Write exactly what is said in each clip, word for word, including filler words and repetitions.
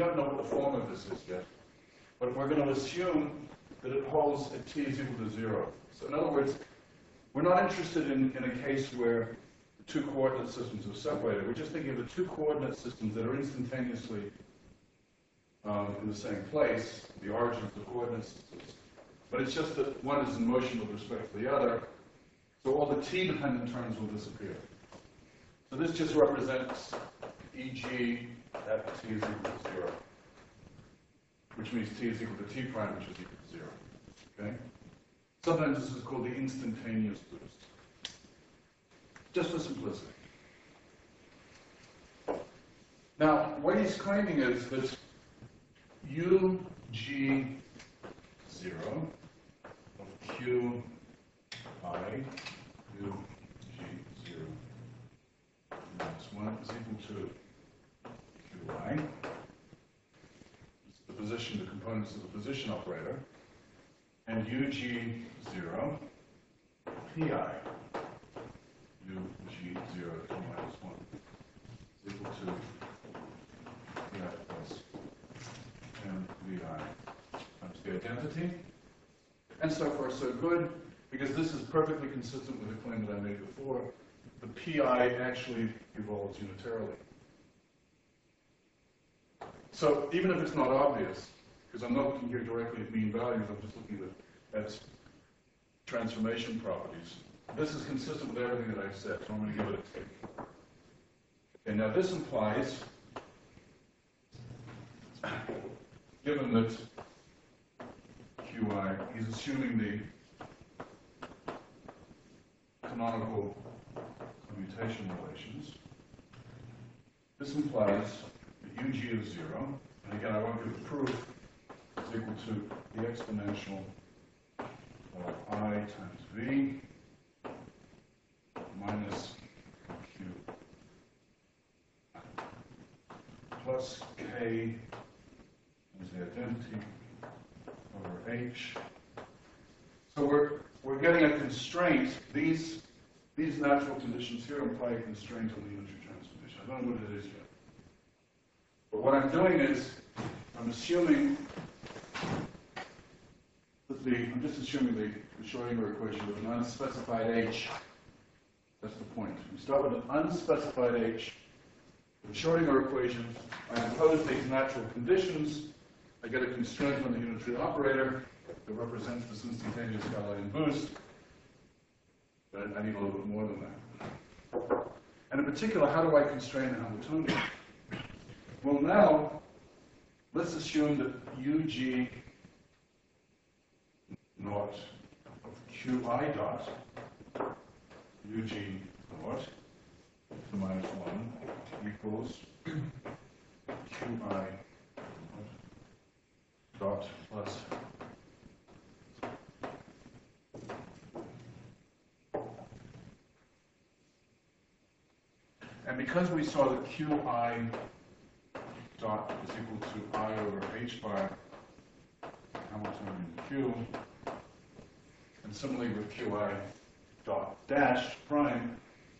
don't know what the form of this is yet, but we're going to assume that it holds at t is equal to zero. So in other words, we're not interested in, in a case where the two coordinate systems are separated. We're just thinking of the two coordinate systems that are instantaneously um, in the same place, the origin of the coordinate systems. But it's just that one is in motion with respect to the other, so all the t-dependent terms will disappear. So this just represents E G at t is equal to zero, which means t is equal to t prime, which is equal to zero. Okay? Sometimes this is called the instantaneous boost. Just for simplicity. Now, what he's claiming is that U G zero of Q I U G zero minus one is equal to Q I. It's the position, the components of the position operator. And U G zero P I U G zero Q minus one is equal to P I plus M V I times the identity. And so far so good, because this is perfectly consistent with the claim that I made before. The P I actually evolves unitarily. So even if it's not obvious, because I'm not looking here directly at mean values, I'm just looking at, at transformation properties. This is consistent with everything that I've said, so I'm going to give it a tick. Okay, now this implies, given that Q I, he's assuming the canonical commutation relations. This implies that U G is zero, and again, I won't give the proof, is equal to the exponential of I times V minus Q plus K is the identity over H. So we're we're getting a constraint. These these natural conditions here imply a constraint on the unitary transformation. I don't know what it is yet. But what I'm doing is I'm assuming that the I'm just assuming the, the Schrodinger equation with an unspecified H. That's the point. We start with an unspecified H. The Schrodinger equation, I impose these natural conditions. I get a constraint on the unitary operator that represents this instantaneous Galilean boost. But I need a little bit more than that. And in particular, how do I constrain the Hamiltonian? Well, now, let's assume that U G naught of Q I dot, U G naught to minus one equals Q I dot plus and because we saw that Q I dot is equal to I over H bar Hamiltonian Q, and similarly with Q I dot dash prime,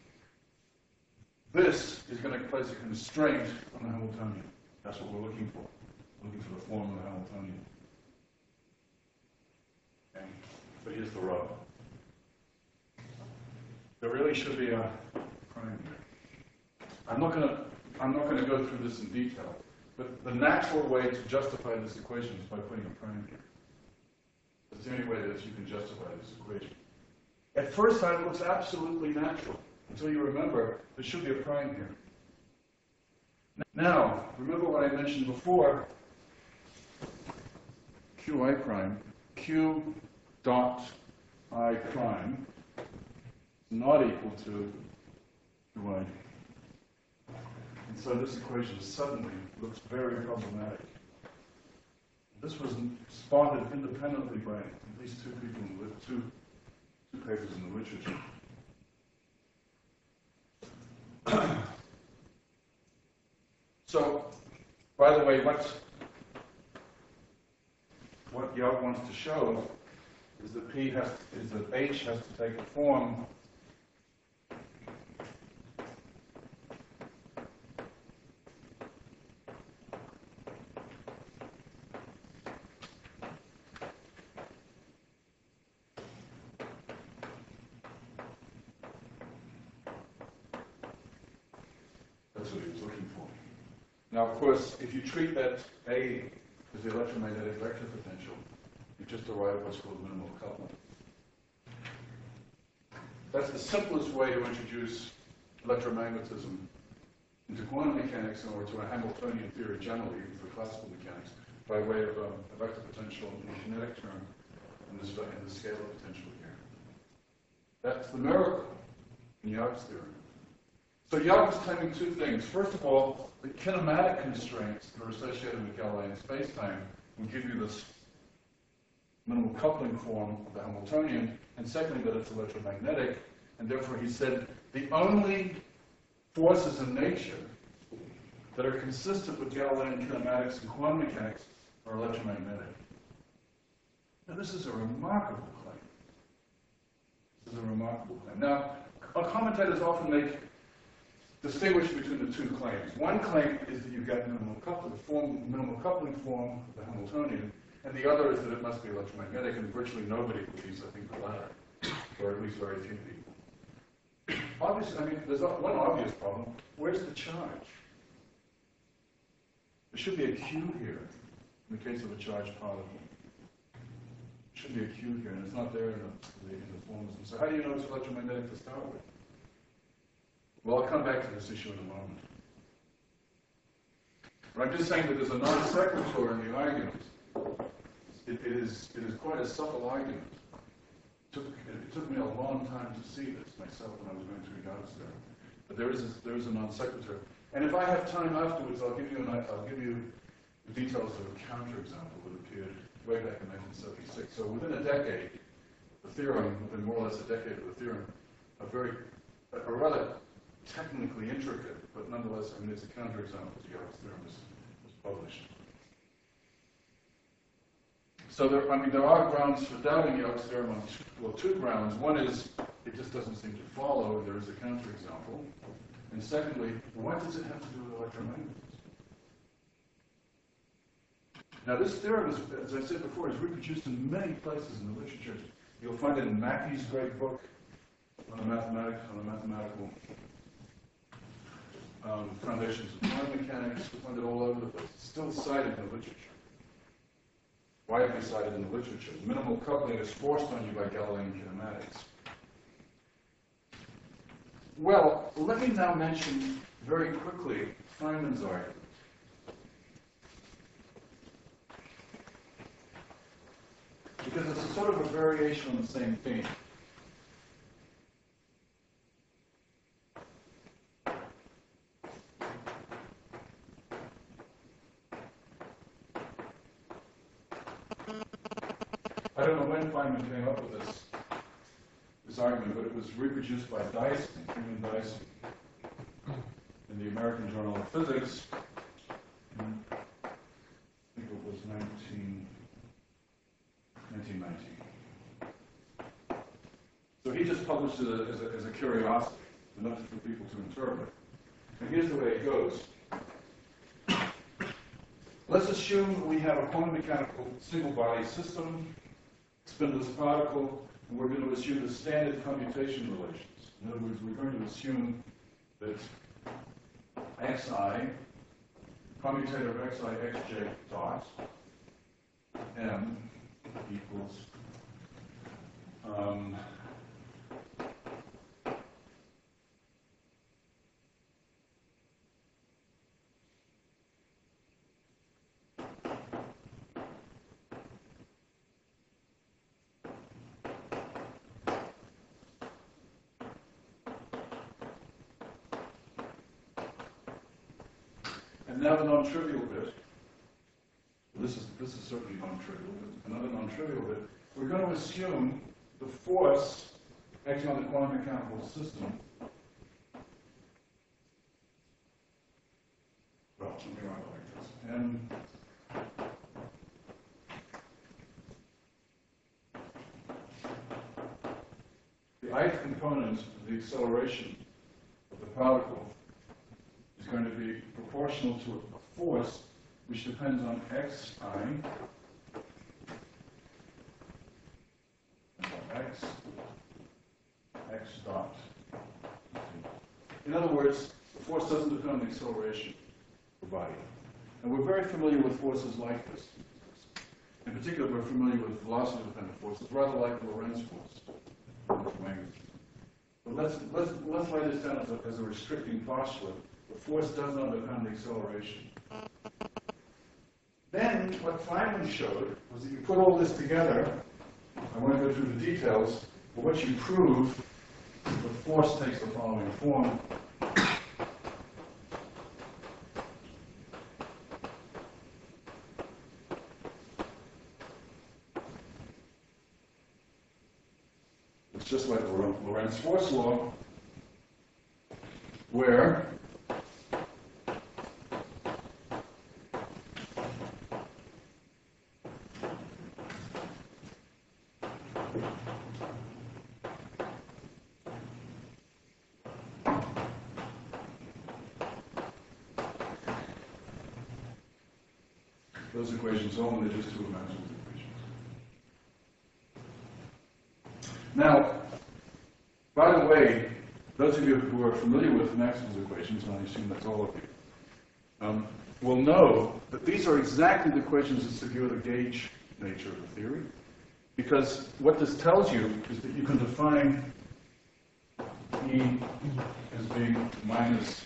this is going to place a constraint on the Hamiltonian. That's what we're looking for. We're looking for the form of the Hamiltonian. Okay. But here's the rub. There really should be a prime here. I'm not going to I'm not going to go through this in detail, but the natural way to justify this equation is by putting a prime here. That's the only way that you can justify this equation. At first sight, it looks absolutely natural, until you remember there should be a prime here. Now, remember what I mentioned before, Qi prime, Q dot I prime is not equal to Qi. And so this equation suddenly looks very problematic. This was spotted independently by at least two people, with two, two papers in the literature. So, by the way, what, what Yelp wants to show is that P has is that H has to take a form Now, of course, if you treat that A as the electromagnetic vector potential, you just arrive at what's called minimal coupling. That's the simplest way to introduce electromagnetism into quantum mechanics or to a Hamiltonian theory generally, even for classical mechanics, by way of um, a vector potential in the kinetic term and this, in the scalar potential here. That's the miracle in Yogg's theorem. So Yogg is claiming two things. First of all, the kinematic constraints that are associated with Galilean spacetime will give you this minimal coupling form of the Hamiltonian, and secondly, that it's electromagnetic, and therefore he said the only forces in nature that are consistent with Galilean kinematics and quantum mechanics are electromagnetic. Now, this is a remarkable claim. This is a remarkable claim. Now, our commentators often make distinguish between the two claims. One claim is that you get minimal coupling, form, minimal coupling form of the Hamiltonian, and the other is that it must be electromagnetic, and virtually nobody believes, I think, the latter, or at least very few people. Obviously, I mean, there's one obvious problem. Where's the charge? There should be a Q here, in the case of a charged particle. There should be a Q here, and it's not there in the, in the formalism. So how do you know it's electromagnetic to start with? Well, I'll come back to this issue in a moment. But I'm just saying that there's a non sequitur in the argument. It, it, is, it is quite a subtle argument. It took, it took me a long time to see this myself when I was going through Yogg's theorem. But there is a, there is a non sequitur. And if I have time afterwards, I'll give you an, I'll give you the details of a counterexample that appeared way back in nineteen seventy-six. So within a decade, the theorem, within more or less a decade of the theorem, a very, a, a rather technically intricate, but nonetheless, I mean, it's a counterexample to Yogg's theorem was, was published. So there, I mean, there are grounds for doubting Yogg's theorem on two, well, two grounds. One is it just doesn't seem to follow. There is a counterexample. And secondly, what does it have to do with electromagnetism? Now, this theorem, is, as I said before, is reproduced in many places in the literature. You'll find it in Mackey's great book on the mathematics, on the mathematical um, foundations of quantum mechanics. You'll find it all over the place. It's still cited in the literature. Widely cited in the literature. Minimal coupling is forced on you by Galilean kinematics. Well, let me now mention very quickly Feynman's argument. Because it's a sort of a variation on the same theme. I don't know when Feynman came up with this, this argument, but it was reproduced by Dyson, Freeman Dyson, in the American Journal of Physics. In, I think it was nineteen nineteen. So he just published it as a, as a curiosity, enough for people to interpret. And here's the way it goes. Let's assume we have a quantum mechanical single body system, spinless particle, and we're going to assume the standard commutation relations. In other words, we're going to assume that xi, commutator of xi, xj dot, m equals um, and now the non-trivial bit. This is this is certainly non-trivial. Another non-trivial bit. We're going to assume the force acting on the quantum mechanical system. Well, let me write it like this. M the ith component of the acceleration of the particle is going to be proportional to a force which depends on xi and on x, x dot. In other words, the force doesn't depend on the acceleration of body. And we're very familiar with forces like this. In particular, we're familiar with velocity-dependent forces, rather like the Lorentz force. But let's, let's, let's lay this down as a, as a restricting postulate. The force does not depend on acceleration. Then, what Feynman showed was that you put all this together. I won't go through the details, but what you prove, the force takes the following form. It's just like the Lorentz force law, where those equations only, they're just two Maxwell's equations. Now, by the way, those of you who are familiar with Maxwell's equations, and I assume that's all of you, um, will know that these are exactly the equations that secure the gauge nature of the theory. Because what this tells you is that you can define E as being minus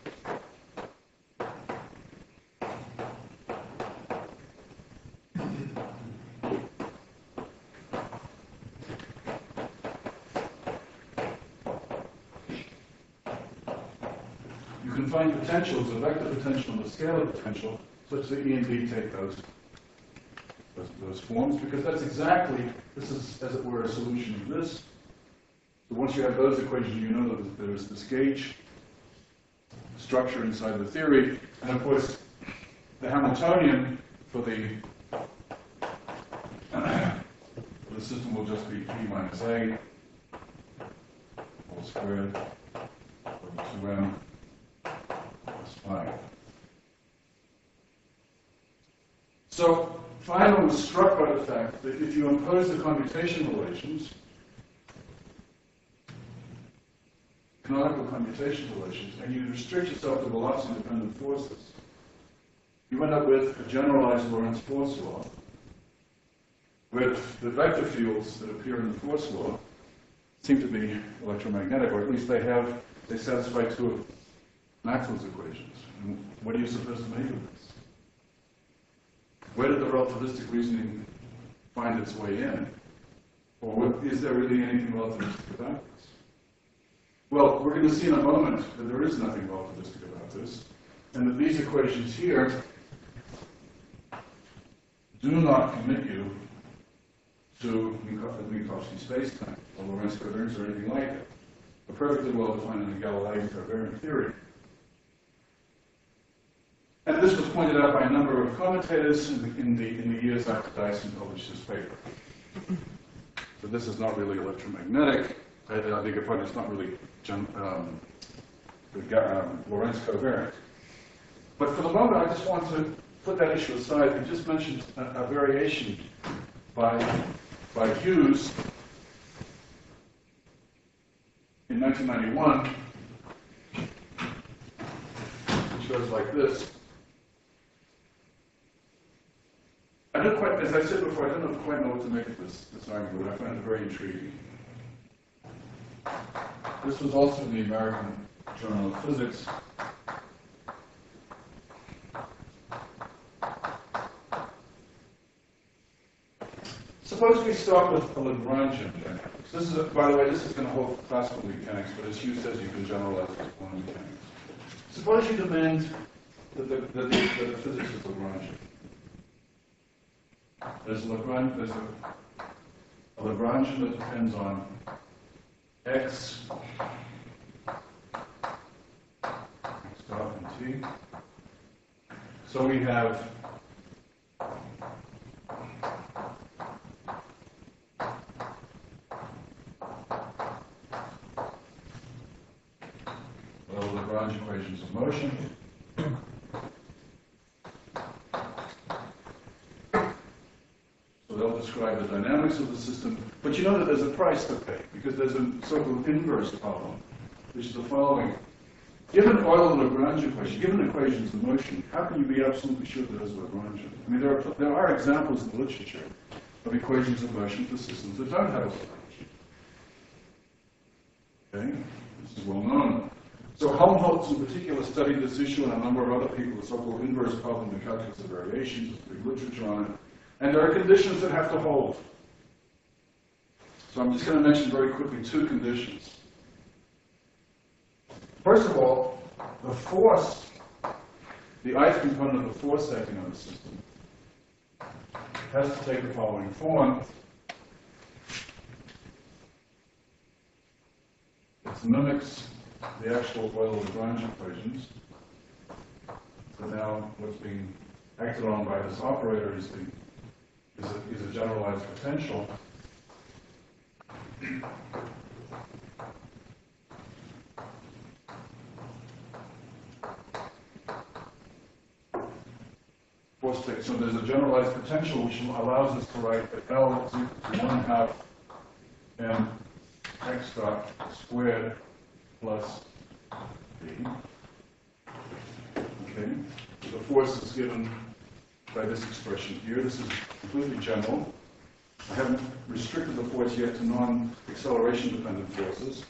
you can find potentials, a vector potential and a scalar potential, such that E and D take those, those, those forms, because that's exactly, this is, as it were, a solution of this. So once you have those equations, you know that there's this gauge structure inside the theory, and of course, the Hamiltonian for the, for the system will just be P minus A, all squared, over two M. Five. So Feynman was struck by the fact that if you impose the commutation relations, canonical commutation relations, and you restrict yourself to velocity-dependent forces, you end up with a generalized Lorentz force law, where the vector fields that appear in the force law seem to be electromagnetic, or at least they have, they satisfy two of Maxwell's equations. And what are you supposed to make of this? Where did the relativistic reasoning find its way in? Or what, is there really anything relativistic about this? Well, we're going to see in a moment that there is nothing relativistic about this, and that these equations here do not commit you to Minkowski spacetime, or Lorentz covariance, or anything like it. They're perfectly well defined in the Galilean covariant theory. And this was pointed out by a number of commentators in the, in the, in the years after Dyson published his paper. So this is not really electromagnetic. I, I beg your pardon, it's not really um, the, um, Lorentz covariant. But for the moment, I just want to put that issue aside and just mention a, a variation by, by Hughes in nineteen ninety-one, which goes like this. I don't quite, as I said before, I don't know, quite know what to make of this, this argument, but I find it very intriguing. This was also in the American Journal of Physics. Suppose we start with a Lagrangian dynamics. This is, a, by the way, this is going to hold for classical mechanics, but as Hughes says, you can generalize it to quantum mechanics. Suppose you demand that the, that the, that the physics is Lagrangian. There's, Lagrange, there's a, a Lagrangian that depends on x, x dot and t. So we have well, Lagrange equations of motion. They'll describe the dynamics of the system, but you know that there's a price to pay, because there's a so-called inverse problem, which is the following. Given Euler-Lagrange equation, given equations of motion, how can you be absolutely sure that there's Lagrangian? I mean, there are, there are examples in the literature of equations of motion for systems that don't have a Lagrangian. Okay? This is well known. So Helmholtz in particular studied this issue, and a number of other people, the so-called inverse problem in calculus of variations, there's big literature on it. And there are conditions that have to hold. So I'm just going to mention very quickly two conditions. First of all, the force, the ith component of the force acting on the system, has to take the following form. It mimics the actual Euler-Lagrange equations. So now what's being acted on by this operator is, the, is, a, is a generalized potential. Force take. So there's a generalized potential which allows us to write that L is equal to one half m x dot squared plus b. Okay. So the force is given by this expression here. This is completely general. I haven't restricted the force yet to non-acceleration dependent forces.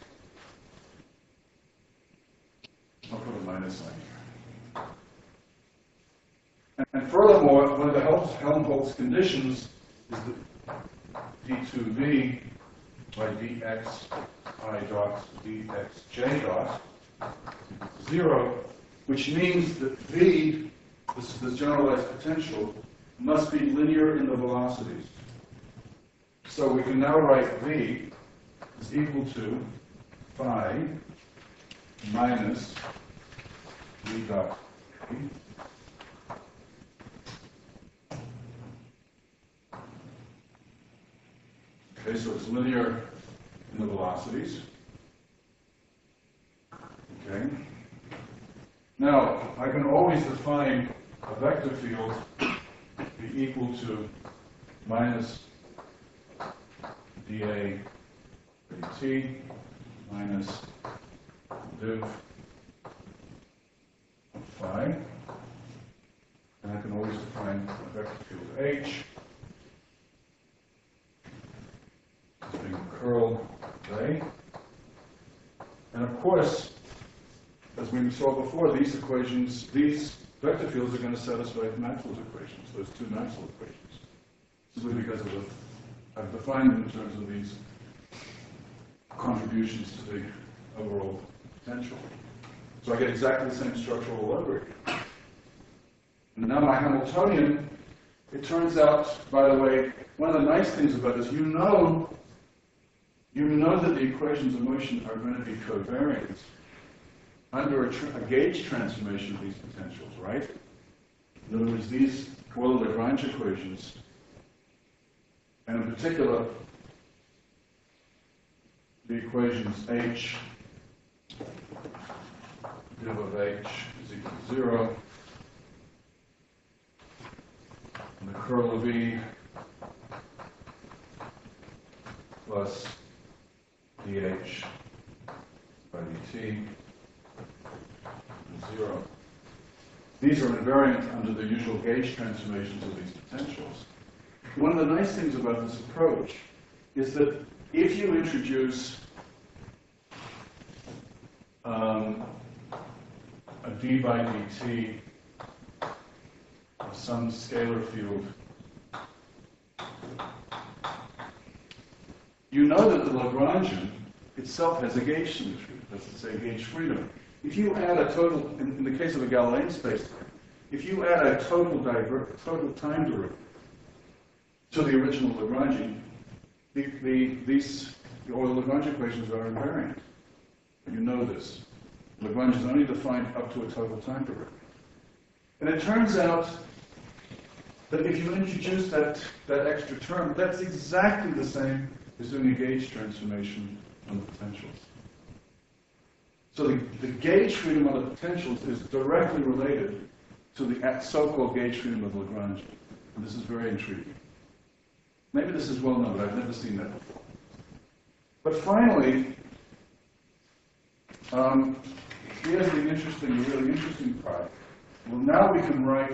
I'll put a minus sign here. And, and furthermore, one of the Helmholtz conditions is that d two v by dx I dot dxj dot is zero, which means that v, this, this generalized potential, must be linear in the velocities. So we can now write v is equal to phi minus v dot p. Okay, so it's linear in the velocities. Okay. Now, I can always define a vector field to be equal to minus dA dt minus div of phi. And I can always define a vector field H as being curl of A. And of course, as we saw before, these equations, these vector fields are going to satisfy Maxwell's equations, those two Maxwell equations, simply because of the I've defined them in terms of these contributions to the overall potential. So I get exactly the same structural leverage. And now my Hamiltonian, it turns out, by the way, one of the nice things about this, you know, you know that the equations of motion are going to be covariant under a, a gauge transformation of these potentials, right? In other words, these Euler-Lagrange equations, and in particular, the equations H div of H is equal to zero, and the curl of E plus dH by dt is zero. These are invariant under the usual gauge transformations of these potentials. One of the nice things about this approach is that if you introduce um, a d by dt of some scalar field, you know that the Lagrangian itself has a gauge symmetry, that's to say gauge freedom. If you add a total, in, in the case of a Galilean space, if you add a total, diver, total time derivative to the original Lagrangian, the, the, these the Euler-Lagrange equations are invariant. You know this. Lagrange is only defined up to a total time derivative. And it turns out that if you introduce that, that extra term, that's exactly the same as doing a gauge transformation on the potentials. So the, the gauge freedom of the potentials is directly related to the so-called gauge freedom of Lagrange. And this is very intriguing. Maybe this is well known, but I've never seen that before. But finally, um, here's the interesting, the really interesting part. Well, now we can write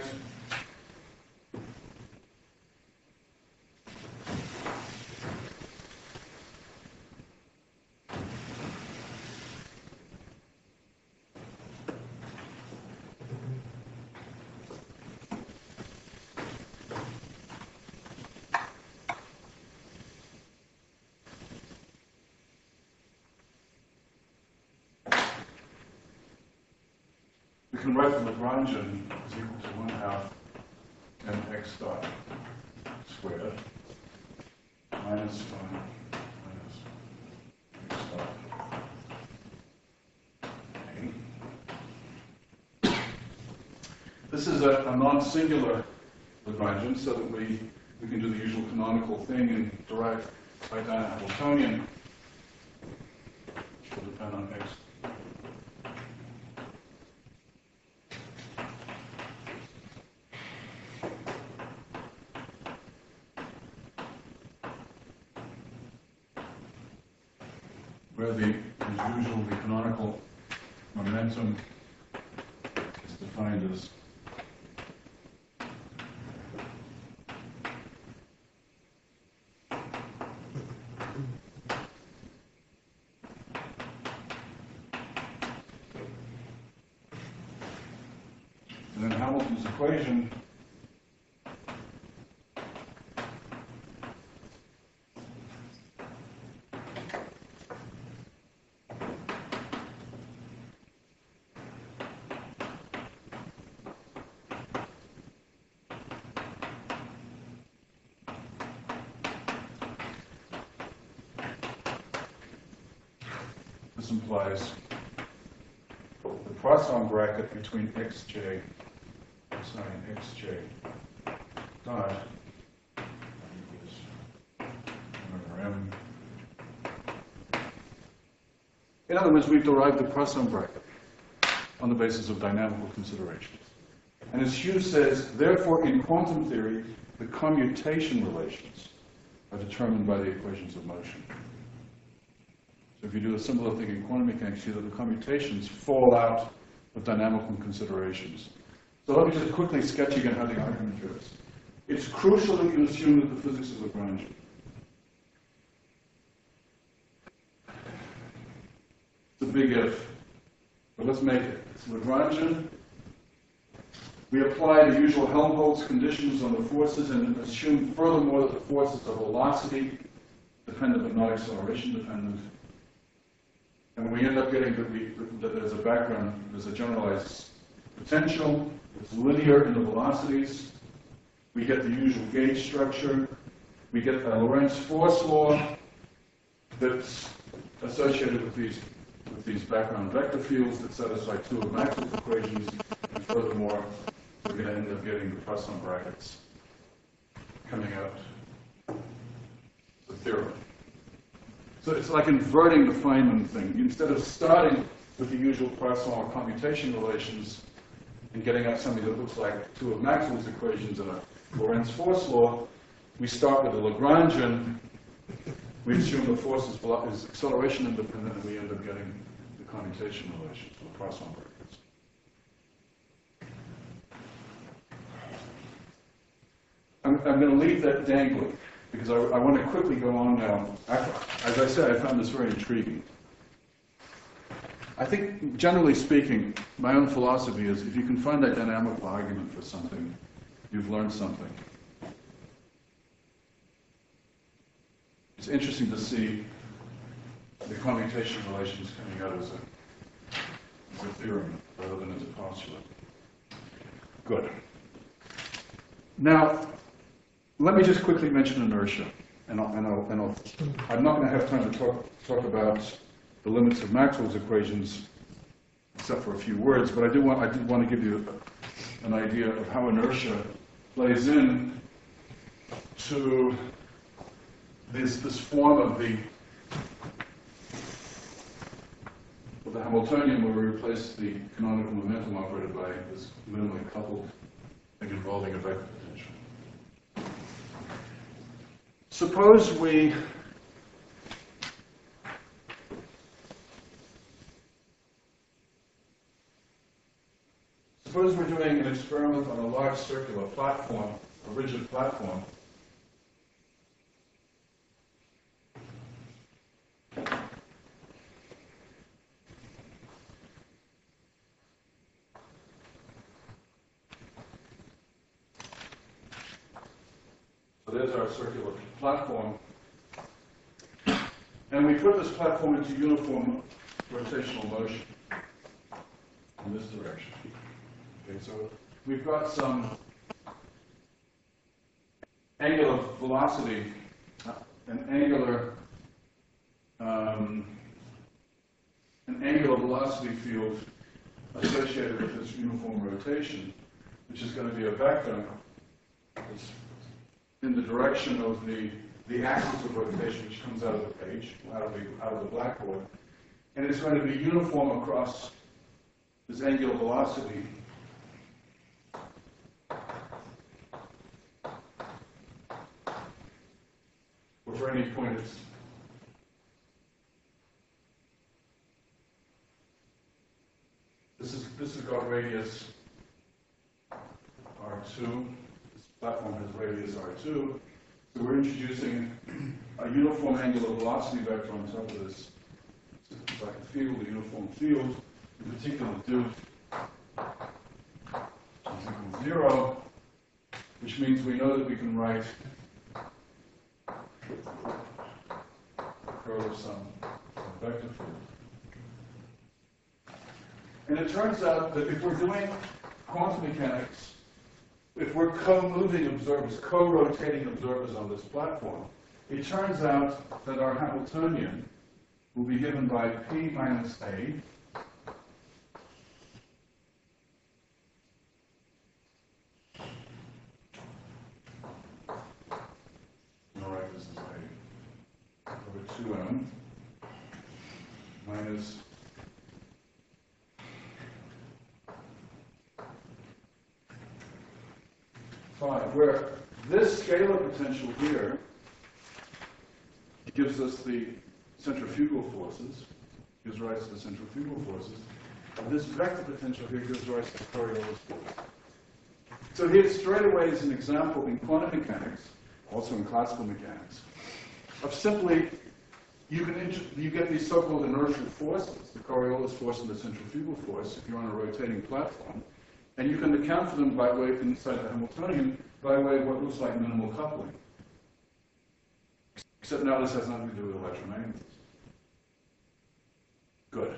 we can write the Lagrangian is equal to one half mx dot squared minus one minus x dot a. This is a, a non-singular Lagrangian, so that we, we can do the usual canonical thing and derive by Dyna Hamiltonian, which will depend on x. Where the, as usual, the canonical momentum is defined as and then Hamilton's equation this implies the Poisson bracket between xj sine xj dot equals whatever m. In other words, we've derived the Poisson bracket on the basis of dynamical considerations. And as Hughes says, therefore, in quantum theory, the commutation relations are determined by the equations of motion. So if you do a similar thing in quantum mechanics, you see that the commutations fall out of dynamical considerations. So let me just quickly sketch again how the argument goes. It's crucial that you assume that the physics is Lagrangian. It's a big if, but let's make it. It's Lagrangian. We apply the usual Helmholtz conditions on the forces and assume furthermore that the forces are velocity dependent but not acceleration dependent. And we end up getting that, we, that there's a background, there's a generalized potential, it's linear in the velocities. We get the usual gauge structure. We get a Lorentz force law that's associated with these, with these background vector fields that satisfy two of Maxwell's equations. And furthermore, we're going to end up getting the Poisson brackets coming out the theorem. So it's like inverting the Feynman thing. Instead of starting with the usual Poisson or commutation relations and getting out something that looks like two of Maxwell's equations and a Lorentz force law, we start with the Lagrangian. We assume the force is, is acceleration independent, and we end up getting the commutation relations, or Poisson brackets. I'm, I'm going to leave that dangling, because I, I want to quickly go on now. I, as I said, I found this very intriguing. I think, generally speaking, my own philosophy is if you can find a dynamical argument for something, you've learned something. It's interesting to see the commutation relations coming out as a, as a theorem rather than as a postulate. Good. Now, let me just quickly mention inertia, and, I'll, and, I'll, and I'll, I'm not going to have time to talk, talk about the limits of Maxwell's equations, except for a few words, but I do want, I did want to give you a, an idea of how inertia plays in to this, this form of the, of the Hamiltonian, where we replace the canonical momentum operated by this minimally coupled thing involving a vector potential. Suppose we experiment on a large circular platform, a rigid platform. So there's our circular platform. And we put this platform into uniform rotational motion in this direction. Okay, so we've got some angular velocity, uh, an angular um, an angular velocity field associated with this uniform rotation, which is going to be a vector that's in the direction of the the axis of rotation, which comes out of the page, out of the out of the blackboard, and it's going to be uniform across this angular velocity. Or for any point it's this is this has got radius R two. This platform has radius R two. So we're introducing a uniform angular velocity vector on top of this. So it's like a field, a uniform field. In particular, do is equal to zero, which means we know that we can write the curl of some, some vector field. And it turns out that if we're doing quantum mechanics, if we're co-moving observers, co-rotating observers on this platform, it turns out that our Hamiltonian will be given by P minus A all right, this is A over two M minus five, where this scalar potential here gives us the centrifugal forces, gives rise to the centrifugal forces, and this vector potential here gives rise to the Coriolis force. So here straight away is an example in quantum mechanics, also in classical mechanics, of simply, you can you get these so-called inertial forces, the Coriolis force and the centrifugal force, if you're on a rotating platform, and you can account for them by way, inside the Hamiltonian, by way of what looks like minimal coupling. Except now this has nothing to do with electromagnetism. Good.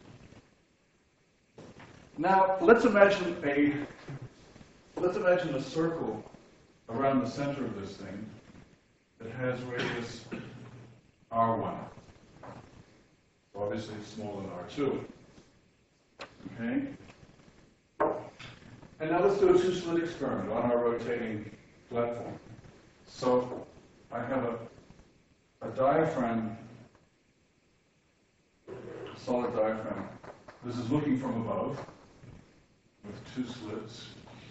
Now, let's imagine a, let's imagine a circle around the center of this thing that has radius R one. So obviously it's smaller than R two. Okay? And now let's do a two-slit experiment on our rotating platform. So I have a, a diaphragm, a solid diaphragm. This is looking from above with two slits.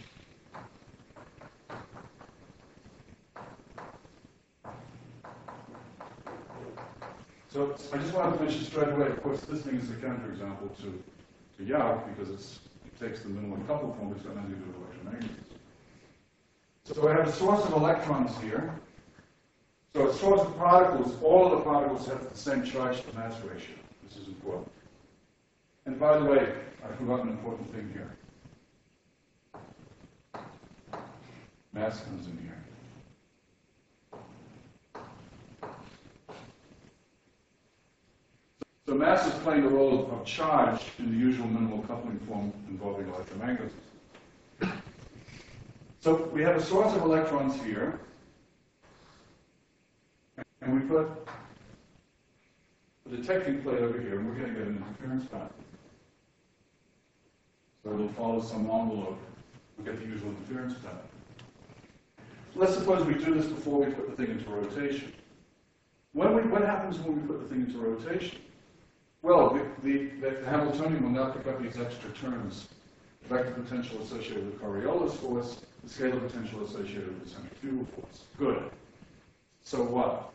So I just wanted to mention straight away, of course, this thing is a counterexample to, to Young because it's takes the minimum couple form, but it's got nothing to do with electromagnetism. So I have a source of electrons here. So a source of particles, all of the particles have the same charge to mass ratio. This is important. And by the way, I forgot an important thing here. Mass comes in here. So mass is playing the role of, of charge in the usual minimal coupling form involving electromagnetism. So we have a source of electrons here, and we put the detecting plate over here, and we're going to get an interference pattern. So it'll follow some envelope. We get the usual interference pattern. Let's suppose we do this before we put the thing into rotation. When we, what happens when we put the thing into rotation? Well, the, the, the Hamiltonian will now pick up these extra terms. The vector potential associated with the Coriolis force, the scalar potential associated with the centrifugal force. Good. So what?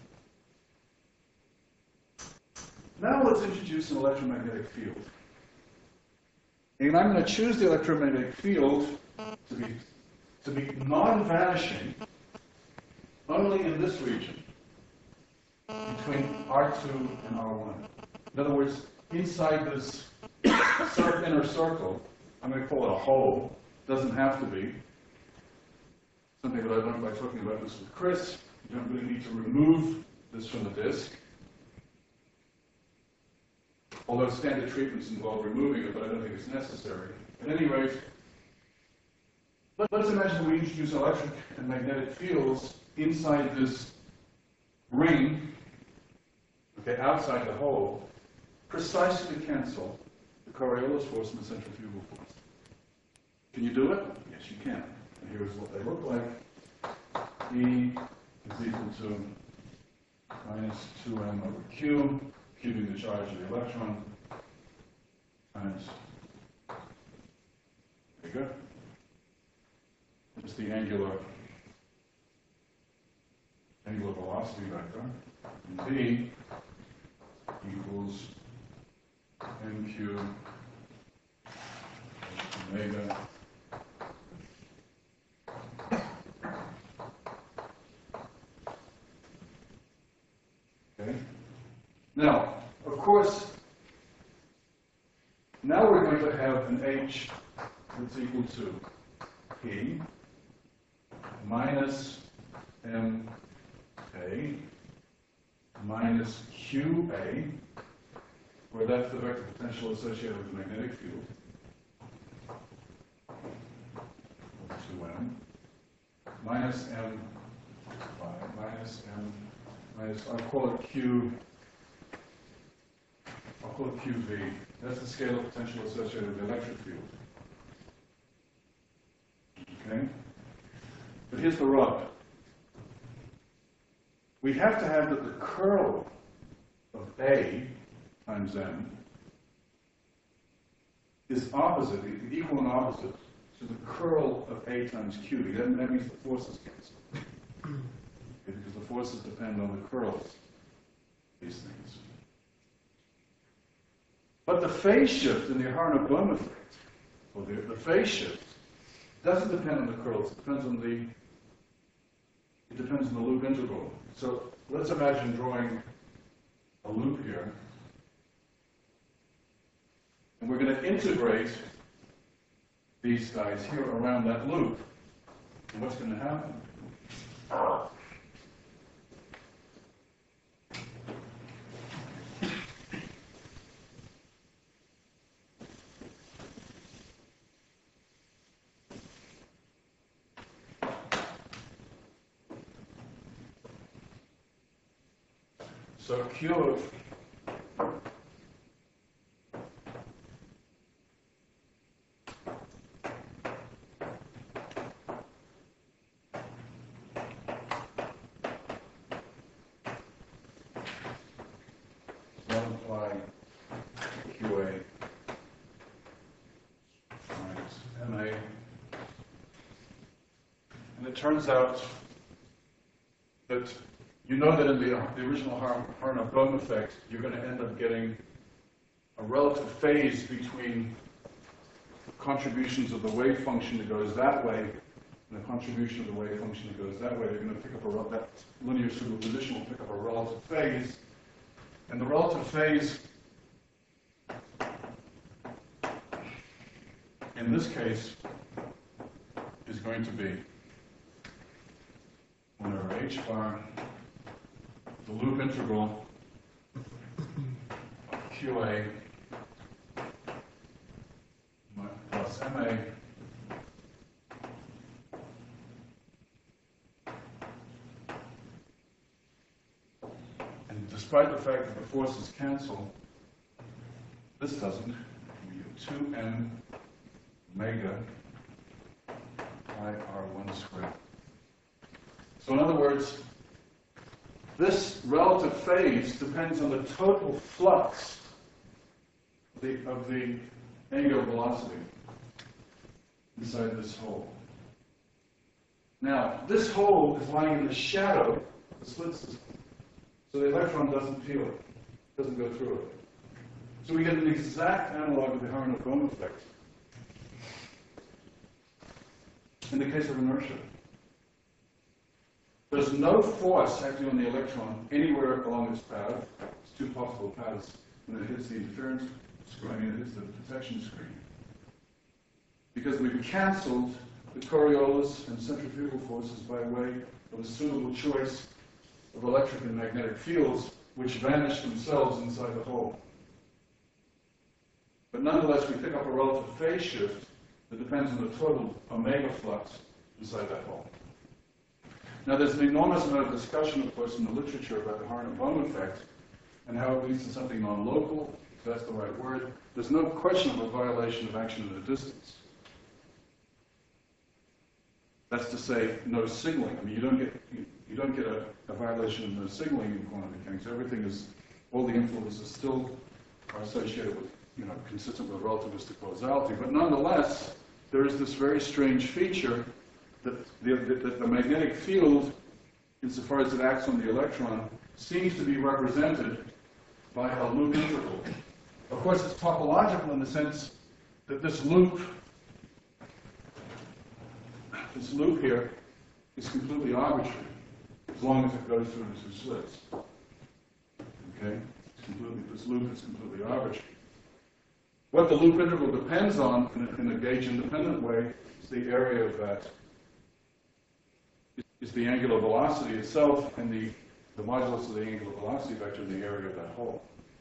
Now let's introduce an electromagnetic field. And I'm going to choose the electromagnetic field to be, to be non-vanishing only in this region between R two and R one. In other words, inside this sort of inner circle, I'm going to call it a hole, doesn't have to be. Something that I learned by talking about this with Chris. You don't really need to remove this from the disk. Although standard treatments involve removing it, but I don't think it's necessary. At any rate, let, let's imagine we introduce electric and magnetic fields inside this ring, okay, outside the hole, precisely cancel the Coriolis force and the centrifugal force. Can you do it? Yes, you can. And here's what they look like. E is equal to minus two m over q, cubing the charge of the electron, times, there you go, just the angular, angular velocity vector, and v equals mq omega okay. Now, of course, now we're going to have an h that's equal to p minus m a minus q a, where that's the vector potential associated with the magnetic field, two m, minus m five, minus m, minus, I'll call it q, I'll call it Q V. That's the scalar potential associated with the electric field. Okay? But here's the rub. We have to have that the curl of A times M is opposite, equal and opposite to the curl of A times Q. That, that means the forces cancel. Okay, because the forces depend on the curls of these things. But the phase shift in the Aharonov-Bohm effect, or the, the phase shift, doesn't depend on the curls. It depends on the it depends on the loop integral. So let's imagine drawing a loop here, and we're going to integrate these guys here around that loop. And what's going to happen? So Q of multiply Q A minus M A. And it turns out that you know that in the, the original Aharonov-Bohm effect, you're going to end up getting a relative phase between contributions of the wave function that goes that way and the contribution of the wave function that goes that way. They're going to pick up a, that linear superposition will pick up a relative phase. And the relative phase, in this case, is going to be one over h bar the loop integral of Q A plus M A and despite the fact that the forces cancel, this doesn't. We get two m omega pi r one squared. So in other words, this relative phase depends on the total flux of the, of the angular velocity inside this hole. Now, this hole is lying in the shadow of the slit system, so the electron doesn't feel it, doesn't go through it. So we get an exact analog of the Aharonov-Bohm effect. in the case of inertia. There's no force acting on the electron anywhere along its path. It's two possible paths when it hits the interference screen, I mean, it hits the detection screen. Because we've cancelled the Coriolis and centrifugal forces by way of a suitable choice of electric and magnetic fields, which vanish themselves inside the hole. But nonetheless, we pick up a relative phase shift that depends on the total omega flux inside that hole. Now, there's an enormous amount of discussion, of course, in the literature about the Harner-Bohm effect and how it leads to something non-local, if that's the right word. There's no question of a violation of action at a distance. That's to say, no signaling. I mean, you don't get you, you don't get a, a violation of no signaling in quantum mechanics. Everything is, all the influences still are associated with, you know, consistent with relativistic causality. But nonetheless, there is this very strange feature that the, that the magnetic field, insofar as it acts on the electron, seems to be represented by a loop integral. Of course, it's topological in the sense that this loop, this loop here, is completely arbitrary, as long as it goes through the two slits. Okay? It's completely, this loop is completely arbitrary. What the loop integral depends on, in a, in a gauge-independent way, is the area of that, is the angular velocity itself and the, the modulus of the angular velocity vector in the area of that hole.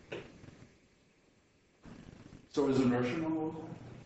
So is inertia non-local?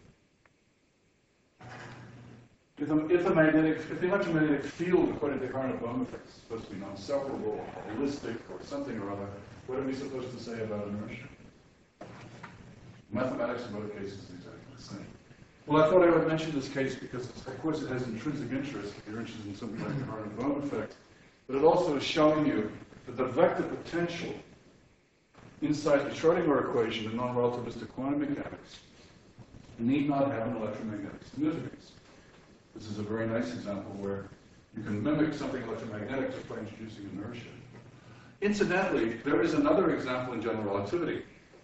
If the, if the magnetic, if the electromagnetic field, according to Harner-Bohm effect, is supposed to be non-separable, or holistic, or something or other, what are we supposed to say about inertia? Mathematics in both cases is exactly the same. Well, I thought I would mention this case because, of course, it has intrinsic interest if you're interested in something like the Harner-Bohm effect, but it also is showing you that the vector potential inside the Schrödinger equation in non-relativistic quantum mechanics need not have an electromagnetic significance. This is a very nice example where you can mimic something electromagnetic just by introducing inertia. Incidentally, there is another example in general relativity.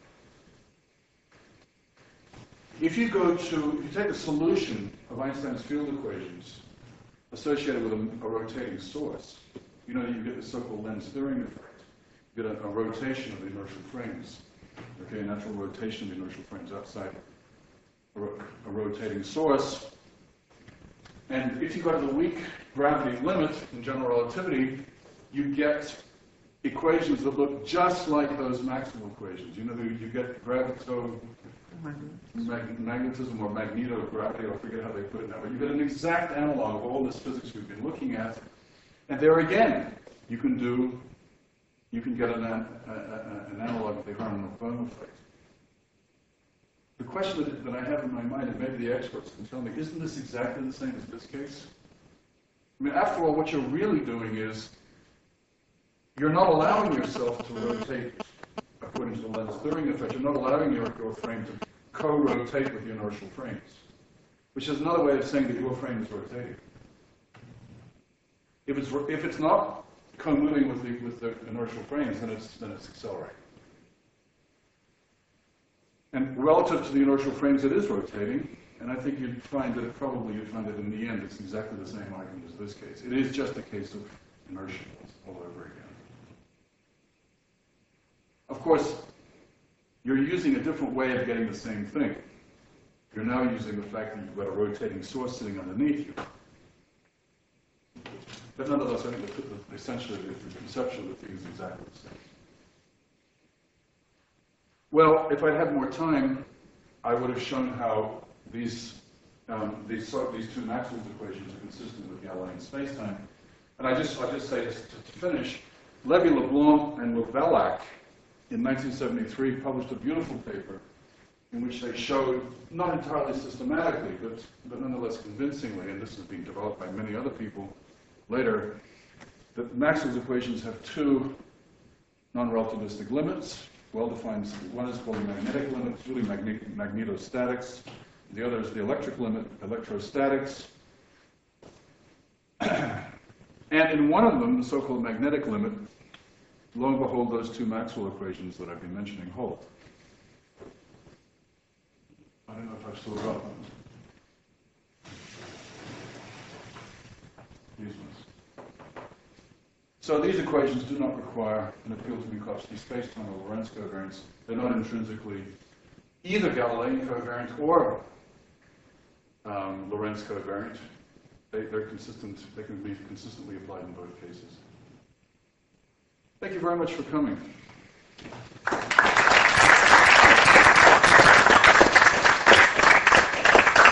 If you go to, if you take a solution of Einstein's field equations associated with a, a rotating source, you know you get the so-called Lenz-Thirring effect. You get a, a rotation of the inertial frames, okay, a natural rotation of the inertial frames outside a, ro a rotating source. And if you go to the weak gravity limit in general relativity, you get equations that look just like those Maxwell equations. You know, you get gravito mag magnetism or magnetogravity, I forget how they put it now, but you get an exact analog of all this physics we've been looking at. And there again, you can do, you can get an, an, an analog of the Harner-Bohm effect. The question that, that I have in my mind, and maybe the experts can tell me, isn't this exactly the same as this case? I mean, after all, what you're really doing is, you're not allowing yourself to rotate according to the Lenz-Thirring effect. You're not allowing your, your frame to co-rotate with the inertial frames, which is another way of saying that your frame is rotating. If it's, if it's not co-moving with the, with the inertial frames, then it's, then it's accelerating. And relative to the inertial frames, it is rotating, and I think you'd find that it probably you'd find that in the end it's exactly the same argument as this case. It is just a case of inertia all over again. Of course, you're using a different way of getting the same thing. You're now using the fact that you've got a rotating source sitting underneath you. But nonetheless, I think the, the, essentially the, the conception of the thing is exactly the same. Well, if I'd had more time, I would have shown how these, um, these, so, these two Maxwell's equations are consistent with Galilean spacetime. And I just, I'll just say this to, to finish, Levy-Leblanc and Lovellak in nineteen seventy-three published a beautiful paper in which they showed, not entirely systematically, but, but nonetheless convincingly, and this is being developed by many other people later, that Maxwell's equations have two non-relativistic limits, well-defined. One is called the magnetic limit, it's really magne magnetostatics. The other is the electric limit, electrostatics. And in one of them, the so-called magnetic limit, lo and behold, those two Maxwell equations that I've been mentioning hold. I don't know if I've still got them. So these equations do not require an appeal to Minkowski spacetime or Lorentz covariance. They're not intrinsically either Galilean covariant or um, Lorentz covariant. They, they're consistent. They can be consistently applied in both cases. Thank you very much for coming.